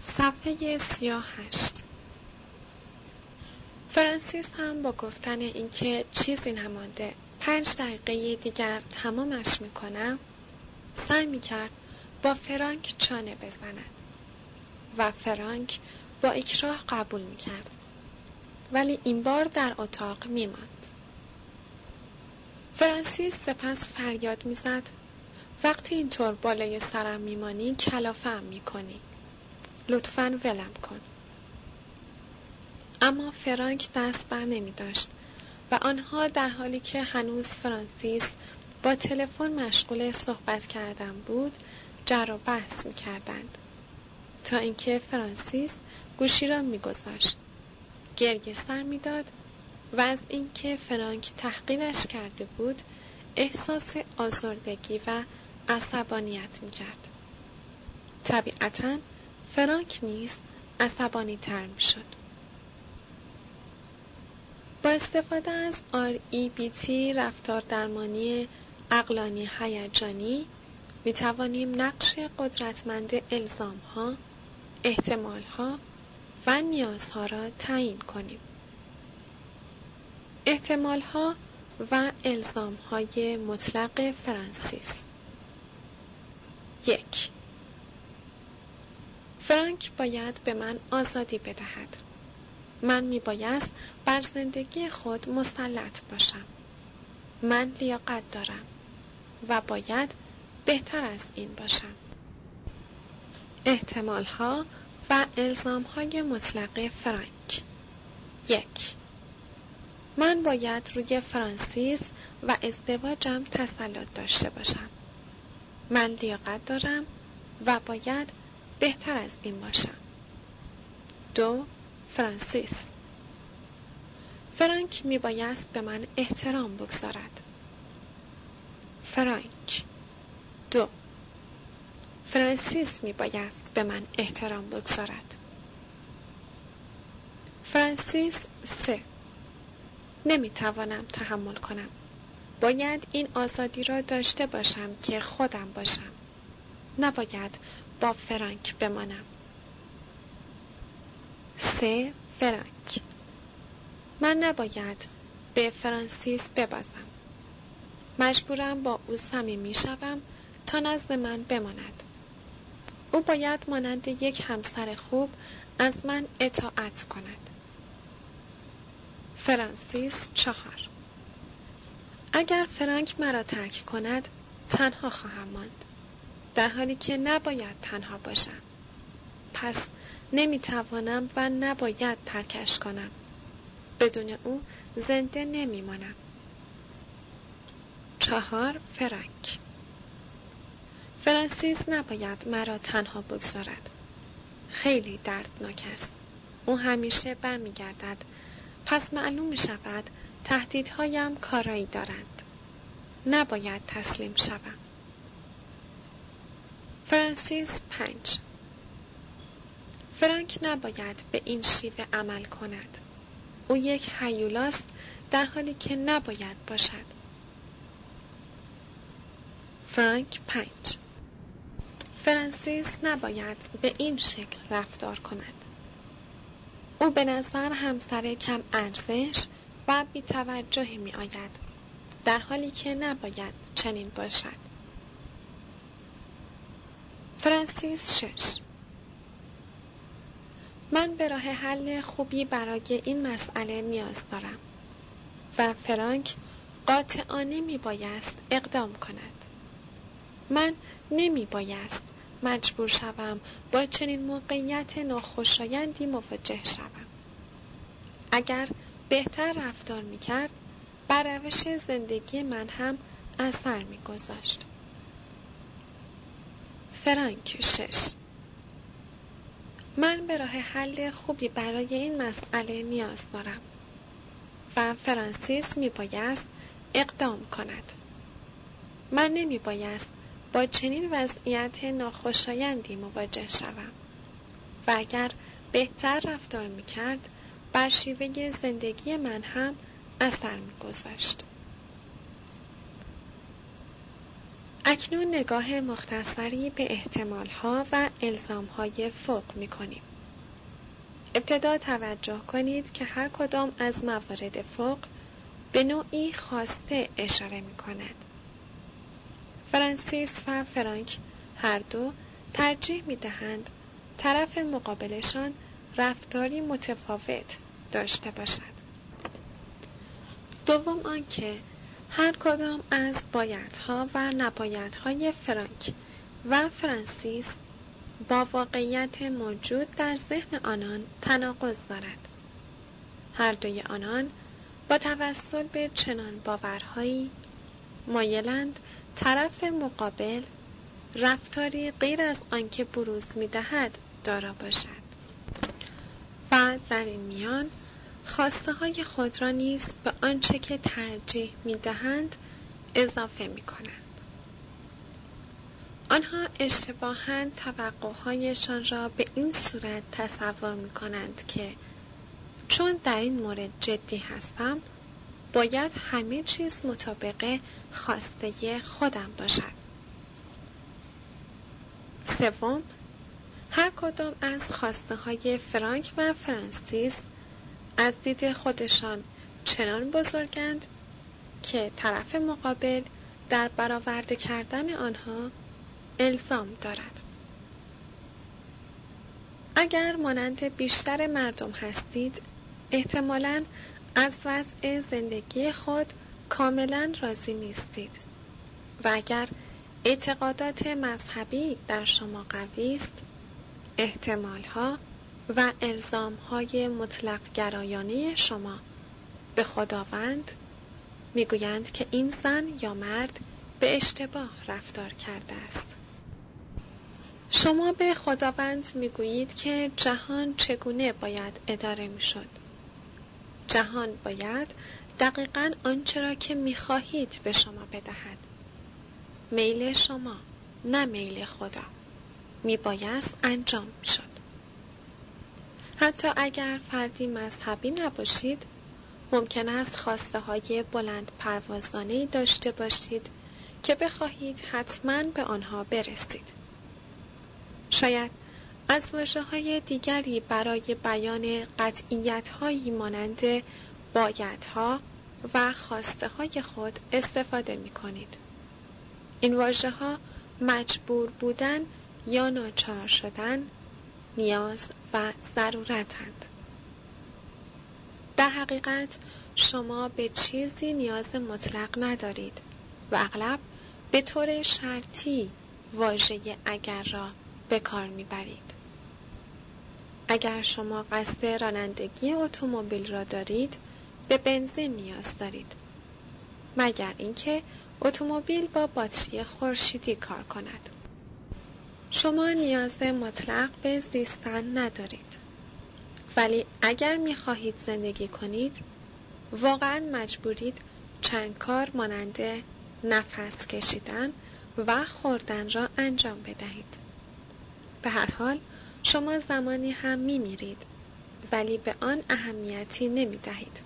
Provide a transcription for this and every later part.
صفحه 38. فرانسیس هم با گفتن اینکه چیزی نمانده 5 دقیقه دیگر تمامش میکنم سعی میکرد با فرانک چانه بزند و فرانک با اکراه قبول میکرد، ولی این بار در اتاق میماند. فرانسیس سپس فریاد میزد: وقتی اینطور بالای سرم میمانی کلافه‌ام میکنی، لطفاً ولم کن. اما فرانک دست بر نمی داشت و آنها در حالی که هنوز فرانسیس با تلفن مشغول صحبت کردن بود جر و بحث می کردند تا اینکه فرانسیس گوشی را می گذاشت، گریه سر می داد و از اینکه فرانک تحقیرش کرده بود احساس آزردگی و عصبانیت می کرد. طبیعتاً فرانک نیز عصبانی تر می شد. با استفاده از REBT رفتار درمانی عقلانی هیجانی می توانیم نقش قدرتمند الزام‌ها، احتمال‌ها و نیازها را تعیین کنیم. احتمال‌ها و الزام‌های مطلق فرانسیس. 1. فرانک باید به من آزادی بدهد. من میبایست بر زندگی خود مسلط باشم. من لیاقت دارم و باید بهتر از این باشم. احتمال‌ها و الزام‌های مطلق فرانک. 1. من باید روی فرانسیس و ازدواجم تسلط داشته باشم. من لیاقت دارم و باید بهتر از این باشم. 2. فرانسیس. فرانک میبایست به من احترام بگذارد. فرانک. 2. فرانسیس میبایست به من احترام بگذارد. فرانسیس. 3. نمیتوانم تحمل کنم. باید این آزادی را داشته باشم که خودم باشم. نباید با فرانک بمانم. 3. فرانک. من نباید به فرانسیس ببازم. مجبورم با او صمیمی شوم تا نزد من بماند. او باید مانند یک همسر خوب از من اطاعت کند. فرانسیس. 4. اگر فرانک مرا ترک کند تنها خواهم ماند، در حالی که نباید تنها باشم. پس نمیتوانم و نباید ترکش کنم. بدون او زنده نمیمانم. 4. فرانک. فرانسیس نباید مرا تنها بگذارد. خیلی دردناک است. او همیشه برمیگردد، پس معلوم می شود تهدیدهایم کارایی دارند. نباید تسلیم شوم. فرانسیس. 5. فرانک نباید به این شیوه عمل کند. او یک هیولاست در حالی که نباید باشد. فرانک. 5. فرانسیس نباید به این شکل رفتار کند. او به نظر همسر کم ارزش و بی توجهی می آید، در حالی که نباید چنین باشد. فرانسیس. 6. من به راه حل خوبی برای این مسئله نیاز دارم و فرانک قاطعانه می بایست اقدام کند. من نمی بایست مجبور شوم با چنین موقعیت ناخوشایندی مواجه شوم. اگر بهتر رفتار می کرد بر روش زندگی من هم اثر می گذاشت. فرانک. 6. من به راه حل خوبی برای این مسئله نیاز دارم و فرانسیس می بایست اقدام کند. من نمی بایست با چنین وضعیت ناخوشایندی مواجه شوم و اگر بهتر رفتار می کرد بر شیوه زندگی من هم اثر می گذاشت. اکنون نگاه مختصری به احتمال‌ها و الزام‌های فوق می‌کنیم. ابتدا توجه کنید که هر کدام از موارد فوق به نوعی خاصه اشاره می‌کند. فرانسیس و فرانک هر دو ترجیح می‌دهند طرف مقابلشان رفتاری متفاوت داشته باشد. دوم آنکه هر کدام از بایدها و نبایدهای فرانک و فرانسیس با واقعیت موجود در ذهن آنان تناقض دارد. هر دوی آنان با توسل به چنان باورهایی مایلند طرف مقابل رفتاری غیر از آنکه بروز می‌دهد دارا باشد و در این میان خواسته های خود را نیز به آنچه که ترجیح می‌دهند اضافه می‌کنند. آنها اشتباهاً توقع‌هایشان را به این صورت تصور می‌کنند که چون در این مورد جدی هستم باید همه چیز مطابق خواسته خودم باشد. سوم، هر کدام از خواسته های فرانک و فرانسیس از دید خودشان چنان بزرگند که طرف مقابل در برآورده کردن آنها الزام دارد. اگر مانند بیشتر مردم هستید، احتمالاً از وضع زندگی خود کاملاً راضی نیستید و اگر اعتقادات مذهبی در شما قوی است، احتمالها و الزامهای مطلق گرایانه شما به خداوند میگویند که این زن یا مرد به اشتباه رفتار کرده است. شما به خداوند میگویید که جهان چگونه باید اداره میشد. جهان باید دقیقاً آنچه را که میخواهید به شما بدهد. میل شما، نه میل خدا، میبایست انجام میشد. حتی اگر فردی مذهبی نباشید، ممکن است خواسته های بلند پروازانه‌ای داشته باشید که بخواهید حتماً به آنها برسید. شاید از واژه‌های دیگری برای بیان قطعیت‌هایی مانند بایدها و خواسته های خود استفاده می‌کنید. این واژه‌ها مجبور بودن یا ناچار شدن، نیاز و ضرورتند. در حقیقت شما به چیزی نیاز مطلق ندارید و اغلب به طور شرطی واژه اگر را به کار میبرید. اگر شما قصد رانندگی اتومبیل را دارید، به بنزین نیاز دارید، مگر اینکه اتومبیل با باتری خورشیدی کار کند. شما نیاز مطلق به زیستن ندارید، ولی اگر می‌خواهید زندگی کنید، واقعاً مجبورید چند کار مانند نفس کشیدن و خوردن را انجام بدهید. به هر حال شما زمانی هم می‌میرید، ولی به آن اهمیتی نمی‌دهید.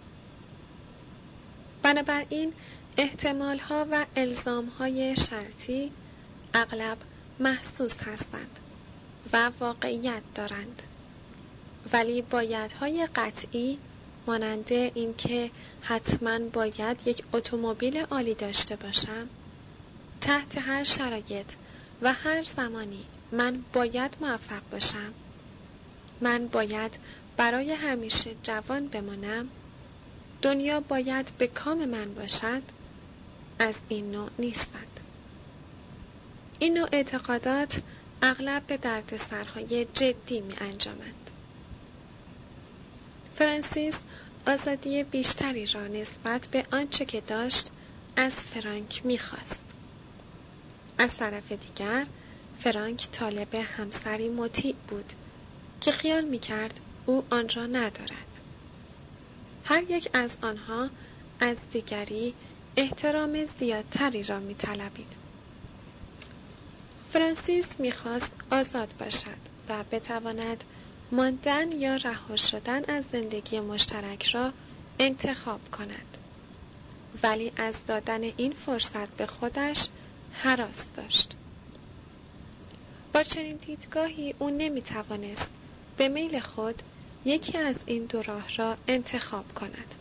بنابراین احتمال‌ها و الزام‌های شرطی اغلب محسوس هستند و واقعیت دارند، ولی بایدهای قطعی مانند اینکه حتماً باید یک اتومبیل عالی داشته باشم، تحت هر شرایط و هر زمانی من باید موفق باشم، من باید برای همیشه جوان بمانم، دنیا باید به کام من باشد، از این نوع نیستند. این نوع اعتقادات اغلب به دردسرهای جدی می انجامند. فرانسیس آزادی بیشتری را نسبت به آنچه که داشت از فرانک می خواست. از طرف دیگر فرانک طالب همسری مطیع بود که خیال می کرد او آن را ندارد. هر یک از آنها از دیگری احترام زیادتری را می طلبید. فرانسیس می خواست آزاد باشد و بتواند ماندن یا رها شدن از زندگی مشترک را انتخاب کند، ولی از دادن این فرصت به خودش هراس داشت. با چنین دیدگاهی او نمی‌توانست به میل خود یکی از این دو راه را انتخاب کند.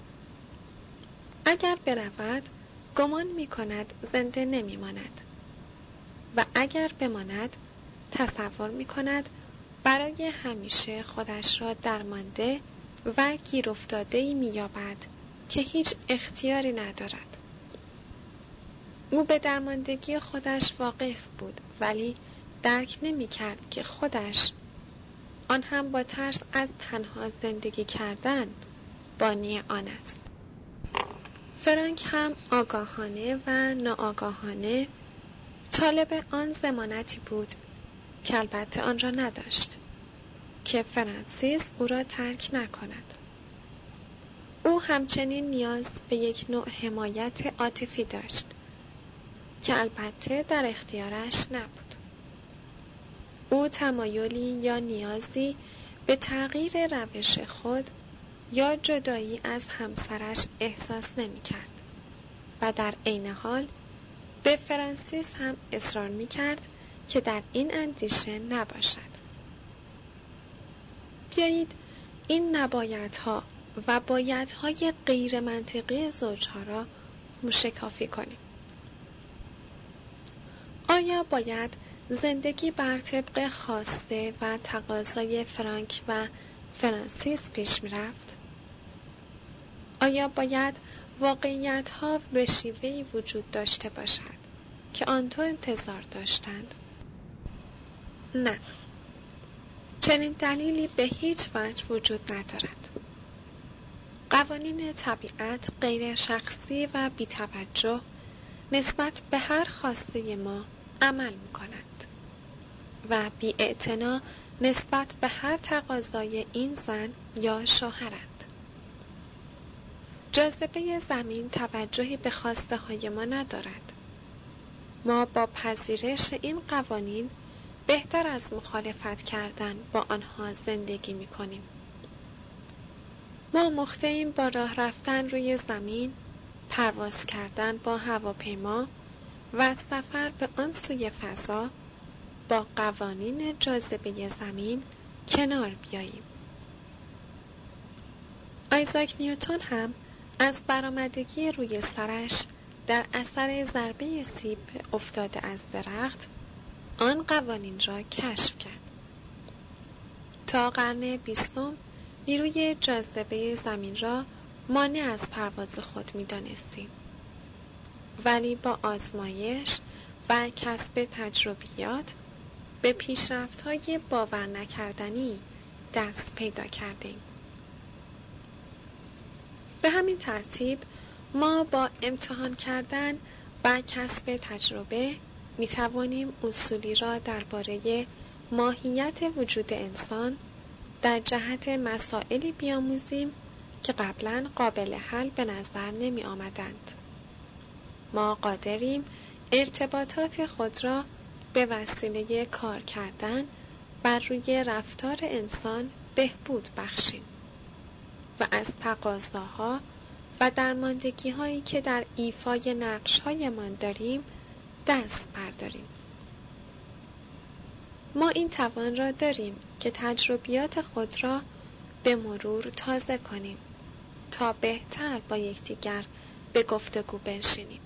اگر برود گمان می‌کند زنده نمی‌ماند و اگر بماند تصور می‌کند برای همیشه خودش را درمانده و گیر افتاده‌ای می‌یابد که هیچ اختیاری ندارد. او به درماندگی خودش واقف بود ولی درک نمی‌کرد که خودش، آن هم با ترس از تنها زندگی کردن، بانی آن است. فرانک هم آگاهانه و ناآگاهانه طالب آن ضمانتی بود که البته آن را نداشت که فرانسیس او را ترک نکند. او همچنین نیاز به یک نوع حمایت عاطفی داشت که البته در اختیارش نبود. او تمایلی یا نیازی به تغییر روش خود یا جدایی از همسرش احساس نمی کرد و در عین حال به فرانسیس هم اصرار می کرد که در این اندیشه نباشد. بیایید این نبایدها و بایدهای غیر منطقی زوجها را موشکافی کنیم. آیا باید زندگی بر طبق خواسته و تقاضای فرانک و فرانسیس پیش می رفت؟ آیا باید واقعیت‌ها به شیوهی وجود داشته باشد که آنطور انتظار داشتند؟ نه. چنین دلیلی به هیچ وجه وجود ندارد. قوانین طبیعت غیر شخصی و بی‌توجه نسبت به هر خواسته ما عمل می‌کنند و بی‌اعتنا نسبت به هر تقاضای این زن یا شوهرند. جاذبه زمین توجهی به خواسته های ما ندارد. ما با پذیرش این قوانین بهتر از مخالفت کردن با آنها زندگی می کنیم. ما مختهیم با راه رفتن روی زمین، پرواز کردن با هواپیما و سفر به آن سوی فضا با قوانین جاذبه زمین کنار بیاییم. آیزاک نیوتن هم از برآمدگی روی سرش در اثر ضربه سیب افتاده از درخت آن قوانین را کشف کرد. تا قرن 20 نیروی جاذبه زمین را مانع از پرواز خود می دانستیم. ولی با آزمایش و کسب تجربیات به پیشرفت‌های باور نکردنی دست پیدا کردیم. به همین ترتیب ما با امتحان کردن و کسب تجربه می توانیم اصولی را درباره ماهیت وجود انسان در جهت مسائلی بیاموزیم که قبلاً قابل حل به نظر نمی آمدند. ما قادریم ارتباطات خود را به وسیله کار کردن بر روی رفتار انسان بهبود بخشیم و از تقاضاها و درماندگی‌هایی که در ایفای نقش‌هایمان داریم دست برداریم. ما این توان را داریم که تجربیات خود را به مرور تازه کنیم تا بهتر با یکدیگر به گفتگو بنشینیم.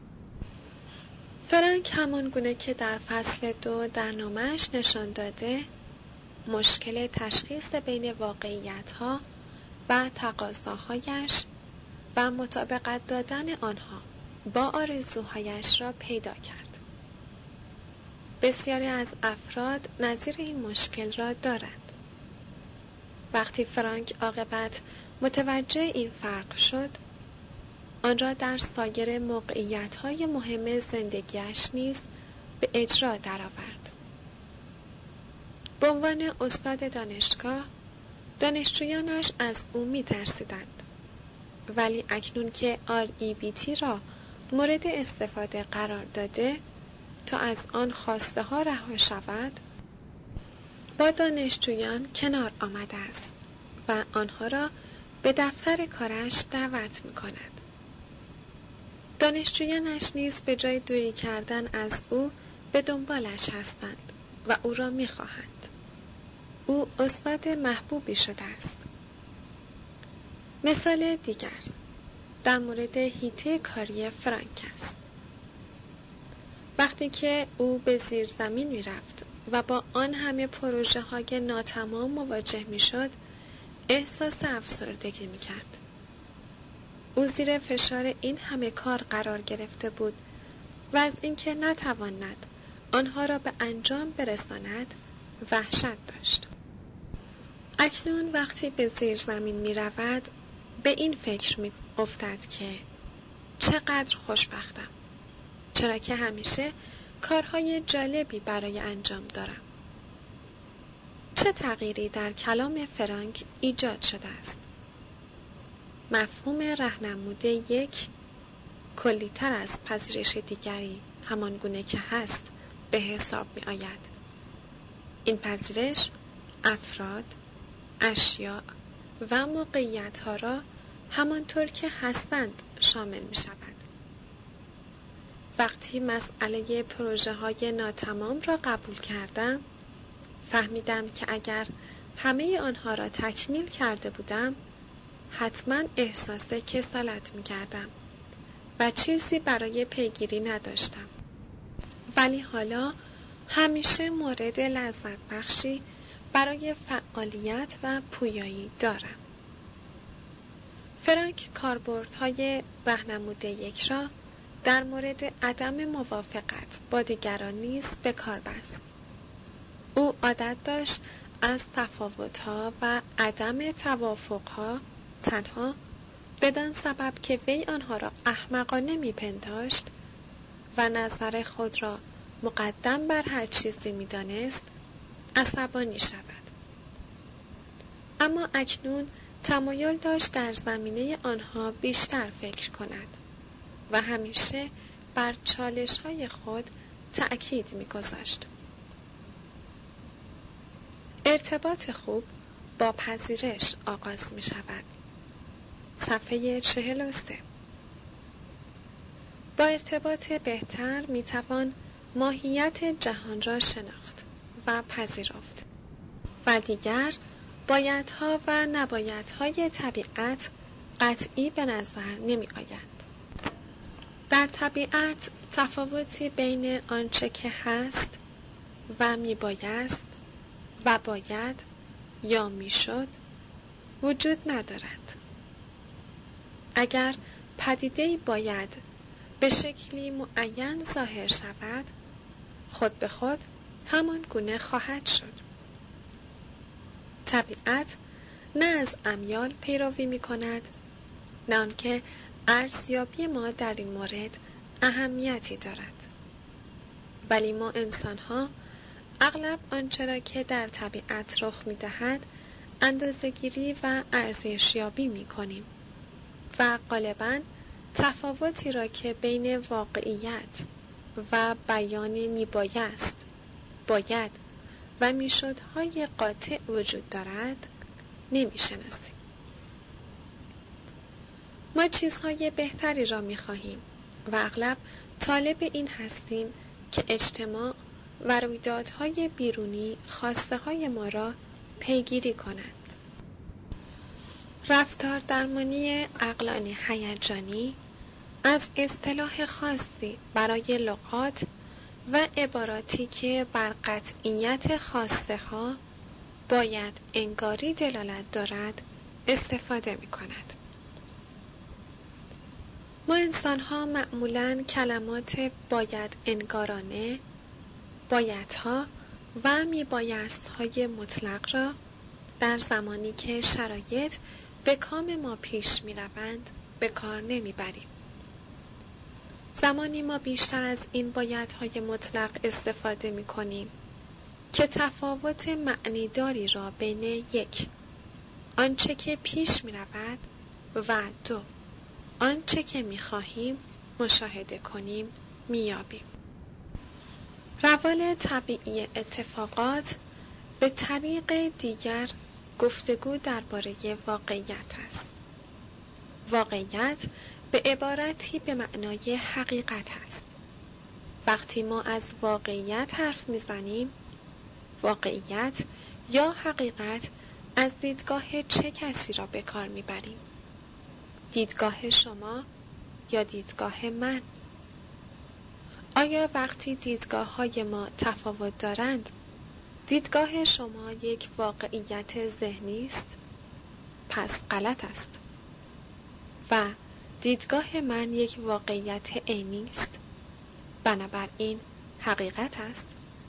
فرانک همان گونه که در فصل 2 در نامه‌اش نشان داده، مشکل تشخیص بین واقعیت‌ها و تقاضاهایش و مطابقت دادن آنها با آرزوهایش را پیدا کرد. بسیاری از افراد نظیر این مشکل را دارند. وقتی فرانک عاقبت متوجه این فرق شد، آن را در سایر موقعیت‌های مهم زندگیش نیز به اجرا درآورد. به عنوان استاد دانشگاه، دانشجویانش از او می‌ترسیدند. ولی اکنون که REBT را مورد استفاده قرار داده تا از آن خواسته ها رها شود، با دانشجویان کنار آمده است و آنها را به دفتر کارش دعوت می کند. دانشجویانش نیز به جای دوری کردن از او به دنبالش هستند و او را می‌خواهند. او استاد محبوبی شده است. مثال دیگر در مورد حیطه کاری فرانک است. وقتی که او به زیر زمین می رفت و با آن همه پروژه های ناتمام مواجه می شد، احساس افسردگی می کرد. او زیر فشار این همه کار قرار گرفته بود و از اینکه نتواند آنها را به انجام برساند وحشت داشت. اکنون وقتی به زیر زمین می رود به این فکر می افتد که چقدر خوشبختم، چرا که همیشه کارهای جالبی برای انجام دارم. چه تغییری در کلام فرانک ایجاد شده است؟ مفهوم راهنموده یک کلی‌تر از پذیرش دیگری همان گونه که هست به حساب می آید. این پذیرش افراد، اشیاء و موقعیت‌ها را همانطور که هستند شامل می شود. وقتی مسئله پروژه های ناتمام را قبول کردم، فهمیدم که اگر همه آنها را تکمیل کرده بودم، حتما احساس کسالت می کردم و چیزی برای پیگیری نداشتم. ولی حالا همیشه مورد لذت بخشی برای فعالیت و پویایی دارم. فرانک کاربردهای راهنموده یک را در مورد عدم موافقت با دیگران نیز به کار بست. او عادت داشت از تفاوت‌ها و عدم توافق‌ها تنها بدان سبب که وی آنها را احمقانه می‌پنداشت و نظر خود را مقدم بر هر چیزی می‌دانست عصبانی شود. اما اکنون تمایل داشت در زمینه آنها بیشتر فکر کند و همیشه بر چالش‌های خود تأکید می‌گذاشت. ارتباط خوب با پذیرش آغاز می‌شود. صفحه 43. با ارتباط بهتر می‌توان ماهیت جهان را شناخت و پذیرفت و دیگر بایدها و نبایدهای طبیعت قطعی به نظر نمی‌آیند. در طبیعت تفاوتی بین آنچه که هست و میبایست و باید یا میشد وجود ندارد. اگر پدیده‌ای باید به شکلی معین ظاهر شود، خود به خود همان گونه خواهد شد. طبیعت نه از امیال پیروی می کند، نه آنکه ارزیابی ما در این مورد اهمیتی دارد. ولی ما انسان‌ها اغلب آنچه را که در طبیعت رخ می‌دهد اندازه‌گیری و ارزشیابی می‌کنیم و غالباً تفاوتی را که بین واقعیت و بیان میبایست، باید و میشدهای قاطع وجود دارد نمی‌شناسیم. ما چیزهای بهتری را می‌خواهیم و اغلب طالب این هستیم که اجتماع و رویدادهای بیرونی خواسته‌های ما را پیگیری کنند. رفتار درمانی عقلانی هیجانی از اصطلاح خاصی برای لغات و عباراتی که بر قطعیت خواسته‌ها باید انگاری دلالت دارد استفاده می‌کند. ما انسان‌ها معمولاً کلمات باید انگارانه، بایدها و میبایست‌های مطلق را در زمانی که شرایط به کام ما پیش می‌روند به کار نمی‌بریم. زمانی ما بیشتر از این بایدهای مطلق استفاده می‌کنیم که تفاوت معنیداری را بین یک، آنچه که پیش می‌رود و دو، آنچه که می‌خواهیم مشاهده کنیم می‌یابیم. روال طبیعی اتفاقات به طریق دیگر گفتگو درباره واقعیت است. واقعیت به عبارتی به معنای حقیقت است. وقتی ما از واقعیت حرف میزنیم، واقعیت یا حقیقت از دیدگاه چه کسی را به کار میبریم؟ دیدگاه شما یا دیدگاه من؟ آیا وقتی دیدگاه‌های ما تفاوت دارند، دیدگاه شما یک واقعیت ذهنی است؟ پس غلط است. و دیدگاه من یک واقعیت عینی است. بنابراین حقیقت است.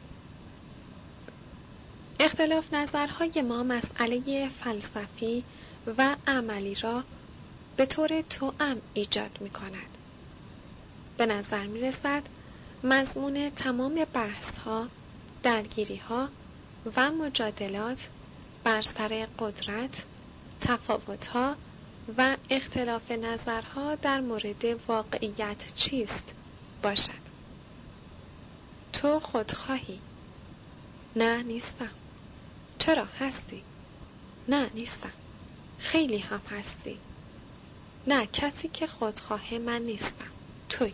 اختلاف نظرهای ما مسئله فلسفی و عملی را به طور توأم ایجاد می کند. به نظر می رسد مضمون تمام بحث‌ها، درگیری‌ها و مجادلات بر سر قدرت، تفاوت‌ها و اختلاف نظرها در مورد واقعیت چیست باشد. تو خودخواهی؟ نه نیستم. چرا هستی؟ نه نیستم. خیلی هم هستی. نه، کسی که خودخواه من نیستم. توی.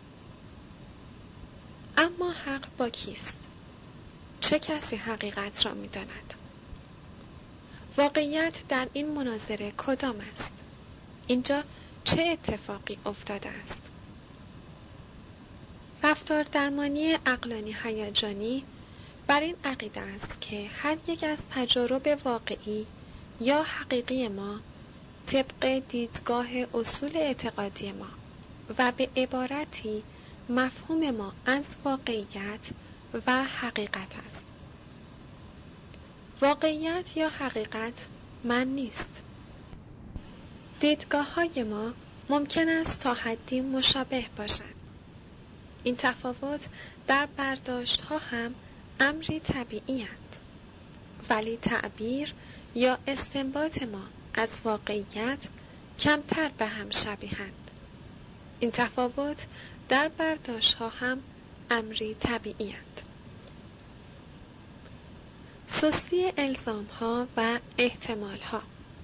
اما حق با کیست؟ چه کسی حقیقت را می داند؟ واقعیت در این مناظره کدام است؟ اینجا چه اتفاقی افتاده است؟ رفتار درمانی عقلانی هیجانی بر این عقیده است که هر یک از تجارب واقعی یا حقیقی ما طبق دیدگاه اصول اعتقادی ما و به عبارتی مفهوم ما از واقعیت و حقیقت است. واقعیت یا حقیقت من نیست. دیدگاه‌های ما ممکن است تا حدی مشابه باشند. این تفاوت در برداشت‌ها هم امری طبیعی است. ولی تعبیر یا استنباط ما از واقعیت کمتر به هم شبیهند. این تفاوت در برداشت‌ها هم امری طبیعی است. سستی الزام‌ها و احتمال‌ها.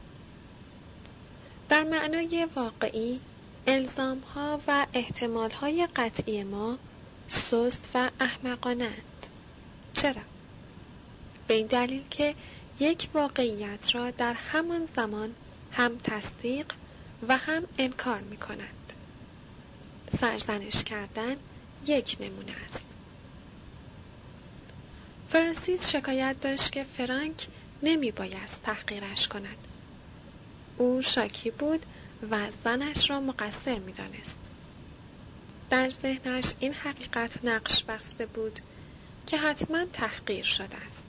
در معنای واقعی، الزام‌ها و احتمال‌های قطعی ما سست و احمقانه‌اند. چرا؟ به این دلیل که یک واقعیت را در همان زمان هم تصدیق و هم انکار می‌کنند. سرزنش کردن یک نمونه است. فرانسیس شکایت داشت که فرانک نمی‌بایست تحقیرش کند. او شاکی بود و زنش را مقصر می‌دانست. در ذهنش این حقیقت نقش بسته بود که حتما تحقیر شده است.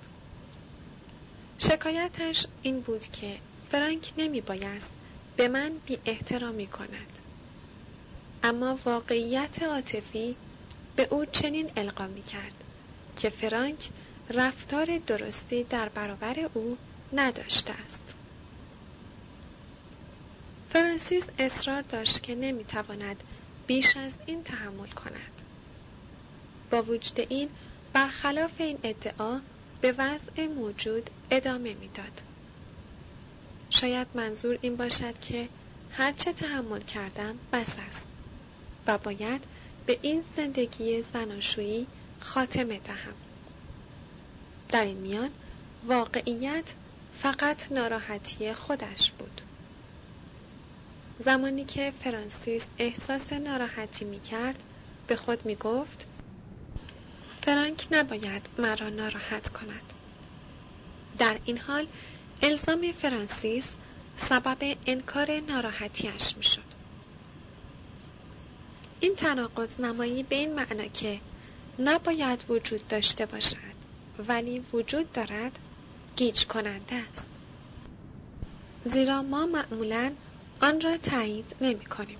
شکایتش این بود که فرانک نمی‌بایست به من بی احترامی کند. اما واقعیت عاطفی به او چنین القا می‌کرد که فرانک رفتار درستی در برابر او نداشته است. فرانسیس اصرار داشت که نمی‌تواند بیش از این تحمل کند. با وجود این، برخلاف این ادعا به وضع موجود ادامه می‌داد. شاید منظور این باشد که هرچه تحمل کردم بس است و باید به این زندگی زناشویی خاتمه دهم. در این میان واقعیت فقط ناراحتی خودش بود. زمانی که فرانسیس احساس ناراحتی می‌کرد، به خود می‌گفت فرانک نباید مرا ناراحت کند. در این حال الزام فرانسیس سبب انکار ناراحتیش می‌شد. این تناقض نمایی به این معنا که نباید وجود داشته باشد ولی وجود دارد گیج کننده است. زیرا ما معمولاً آن را تایید نمی کنیم.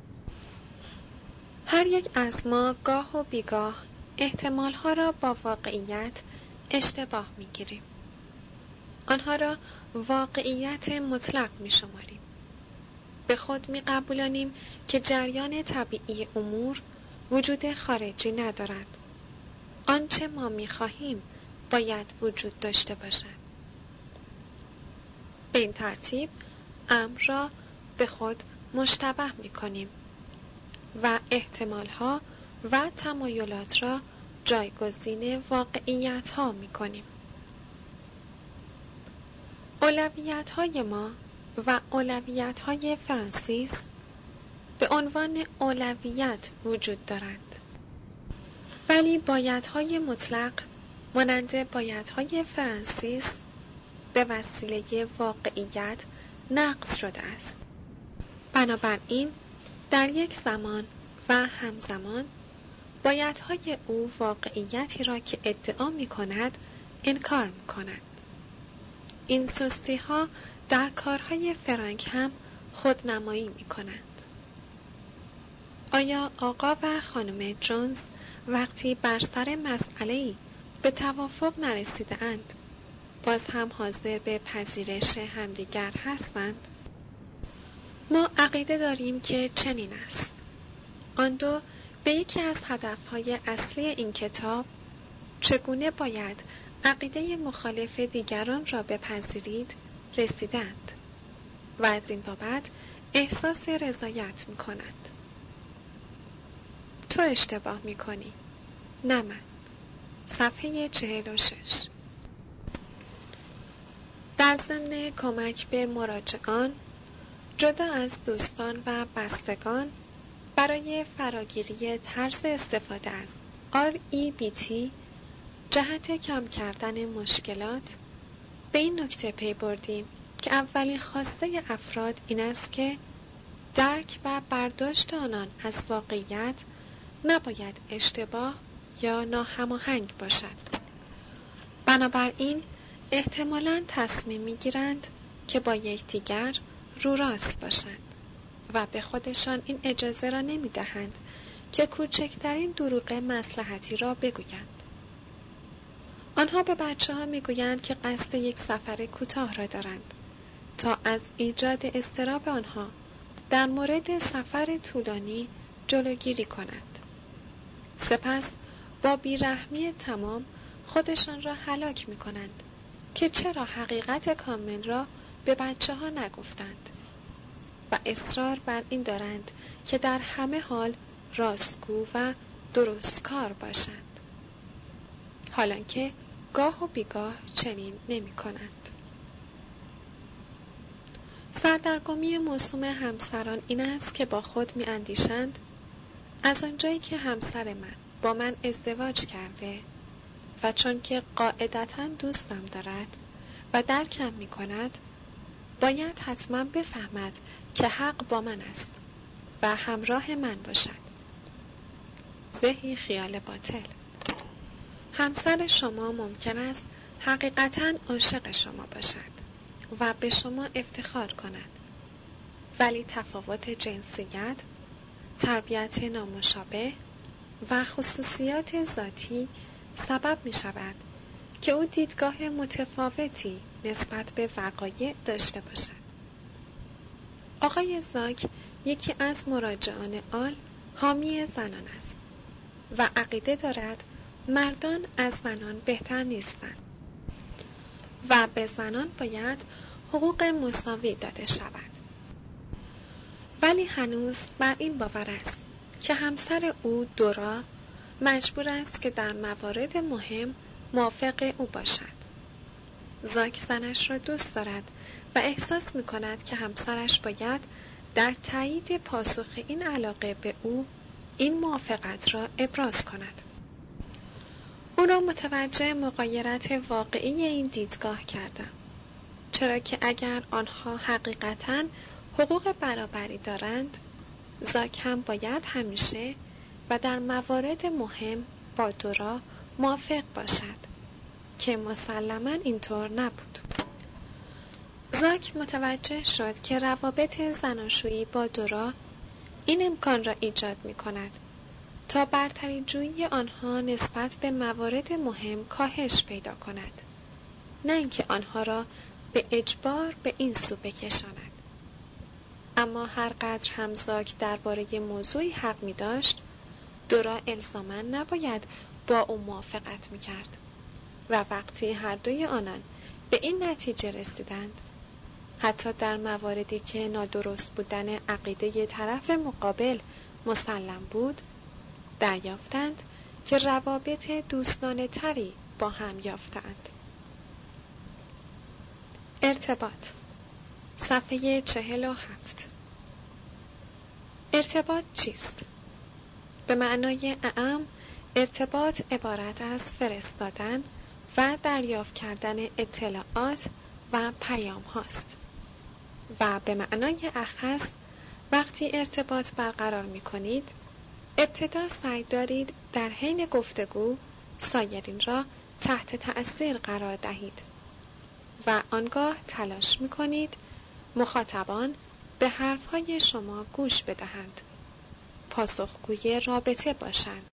هر یک از ما گاه و بیگاه احتمالها را با واقعیت اشتباه می گیریم. آنها را واقعیت مطلق می شماریم. به خود می قبولانیم که جریان طبیعی امور وجود خارجی ندارد. آنچه ما می خواهیم باید وجود داشته باشد. به این ترتیب امر را به خود مشتبه می‌کنیم و احتمال‌ها و تمایلات را جایگزین واقعیت‌ها می‌کنیم. اولویت‌های ما و اولویت‌های فرانسیس به عنوان اولویت وجود دارند، ولی بایدهای مطلق مانند بایدهای فرانسیس به وسیله واقعیت نقض شده است. بنابراین در یک زمان و همزمان بایدهای او واقعیتی را که ادعا می‌کند انکار می‌کند. این سستی‌ها در کارهای فرانک هم خودنمایی می‌کنند. آیا آقا و خانم جونز وقتی بر سر مسئله‌ای به توافق نرسیده‌اند باز هم حاضر به پذیرش همدیگر هستند؟ ما عقیده داریم که چنین است. آن دو به یکی از هدفهای اصلی این کتاب، چگونه باید عقیده مخالف دیگران را بپذیرید، رسیدند و از این بابت احساس رضایت می‌کنند. تو اشتباه می‌کنی، نه من. صفحه 46. در ضمن کمک به مراجعان جدا از دوستان و بستگان برای فراگیری طرز استفاده از REBT جهت کم کردن مشکلات به این نکته پی بردیم که اولین خواسته افراد این است که درک و برداشت آنان از واقعیت نباید اشتباه یا ناهماهنگ باشد. بنابراین احتمالاً تصمیم می‌گیرند که با یکدیگر رو راست باشند و به خودشان این اجازه را نمی‌دهند که کوچکترین دروغ مصلحتی را بگویند. آنها به بچه‌ها می‌گویند که قصد یک سفر کوتاه را دارند تا از ایجاد اضطراب آنها در مورد سفر طولانی جلوگیری کنند. سپس با بیرحمی تمام خودشان را هلاک می‌کنند که چرا حقیقت کامل را به بچه‌ها نگفتند و اصرار بر این دارند که در همه حال راستگو و درستکار باشند، حالانکه گاه و بیگاه چنین نمی‌کنند. سردرگمی موسوم همسران این است که با خود می‌اندیشند از آنجایی که همسر من با من ازدواج کرده و چون که قاعدتاً دوستم دارد و درکم می‌کند، باید حتما بفهمد که حق با من است و همراه من باشد. زهی خیال باطل. همسر شما ممکن است حقیقتاً عاشق شما باشد و به شما افتخار کند، ولی تفاوت جنسیت، تربیت نامشابه و خصوصیات ذاتی سبب می شود که او دیدگاه متفاوتی نسبت به وقایع داشته باشد. آقای زاک یکی از مراجعان آل حامی زنان است و عقیده دارد مردان از زنان بهتر نیستند و به زنان باید حقوق مساوی داده شود. ولی هنوز بر این باور است که همسر او دورا مجبور است که در موارد مهم موافق او باشد. زاک زنش را دوست دارد و احساس می کند که همسرش باید در تایید پاسخ این علاقه به او این موافقت را ابراز کند. او را متوجه مغایرت واقعی این دیدگاه کردم، چرا که اگر آنها حقیقتاً حقوق برابری دارند، زاک هم باید همیشه و در موارد مهم با دورا موافق باشد که مسلماً اینطور نبود. زاک متوجه شد که روابط زناشویی با دورا این امکان را ایجاد می کند تا برتری جویی آنها نسبت به موارد مهم کاهش پیدا کند، نه اینکه آنها را به اجبار به این سو بکشاند. اما هر قدر هم زاک درباره موضوعی حق می داشت، دورا الزاماً نباید با او موافقت می کرد و وقتی هر دوی آنان به این نتیجه رسیدند، حتی در مواردی که نادرست بودن عقیده طرف مقابل مسلم بود، دریافتند که روابط دوستانه تری با هم یافتند. ارتباط. صفحه 47. ارتباط چیست؟ به معنای اعم، ارتباط عبارت از فرستادن و دریافت کردن اطلاعات و پیام هاست و به معنای اخص، وقتی ارتباط برقرار می کنید، ابتدا سعی دارید در حین گفتگو سایرین را تحت تأثیر قرار دهید و آنگاه تلاش می کنید مخاطبان به حرفهای شما گوش بدهند، پاسخگوی رابطه باشند.